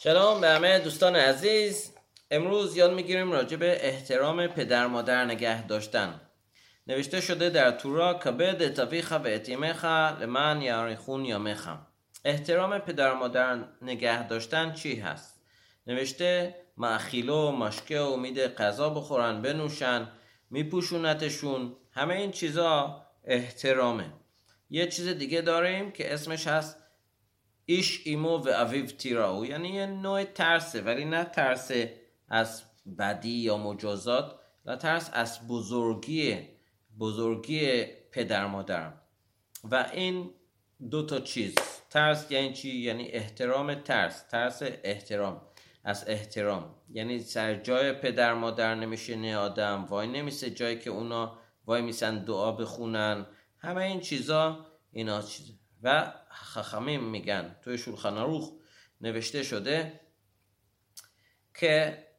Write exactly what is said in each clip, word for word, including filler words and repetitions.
سلام به همه دوستان عزیز. امروز یاد میگیریم راجع به احترام پدر مادر نگه داشتن. نوشته شده در تورا کبد اتویخ و اتیمخ لمن یاریخون یامخ. احترام پدر مادر نگه داشتن چی هست؟ نوشته مأخیله و مشکه و امید غذا بخورن، بنوشن، میپوشونتشون، همه این چیزا احترامه. یه چیز دیگه داریم که اسمش هست ایش ایمو و اویو تیراو، یعنی یه نوع ترسه، ولی نه ترس از بدی یا مجازات، نه ترس از بزرگی بزرگی پدر مادر. و این دو تا چیز، ترس یعنی چی؟ یعنی احترام، ترس ترس احترام از احترام، یعنی سر جای پدر مادر نمیشینه آدم، وای نمیسه جایی که اونا وای میسن دعا بخونن، همه این چیزا اینا چیزه. و خخامیم میگن توی شولخان آروخ نوشته شده که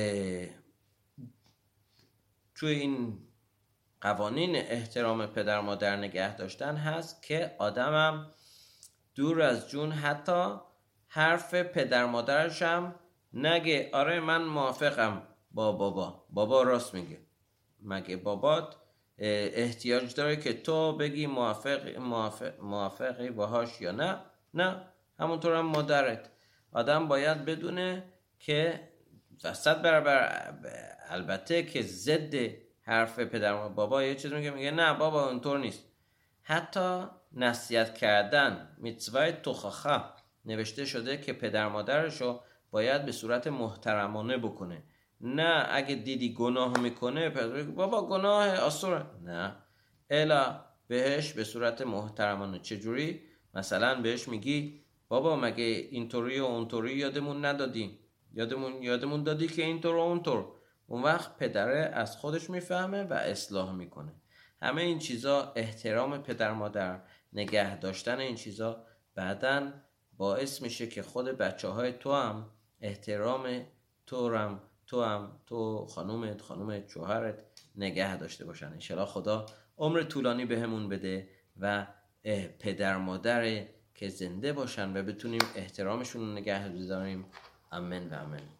توی این قوانین احترام پدر مادر نگه داشتن هست که آدمم دور از جون حتی حرف پدر مادرش هم نگه آره من موافقم با بابا، بابا راست میگه. مگه بابات احتیاج داره که تو بگی موافق موافق موافقی باهاش یا نه؟ نه، همونطور هم مادرت. آدم باید بدونه که صد برابر البته که ضد حرف پدر و بابا یه چیز میگه میگه نه بابا اونطور نیست. حتی نصیحت کردن میتوای توخاخه نوشته شده که پدر مادرشو باید به صورت محترمانه بکنه. نه اگه دیدی گناه میکنه پدر بابا گناه آسوره، نه، الا بهش به صورت محترمانه. چجوری؟ مثلا بهش میگی بابا مگه اینطوری و اونطوری یادمون ندادی، یادمون یادمون دادی که اینطور و اونطور. اون وقت پدره از خودش میفهمه و اصلاح میکنه. همه این چیزا احترام پدر مادر نگه داشتن این چیزا بعدن باعث میشه که خود بچه های تو هم احترام تو هم تو هم تو خانومت خانومت شوهرت نگه داشته باشن. انشالله خدا عمر طولانی بهمون بده و پدر مادر که زنده باشن و بتونیم احترامشون رو نگه داریم. آمین و آمین.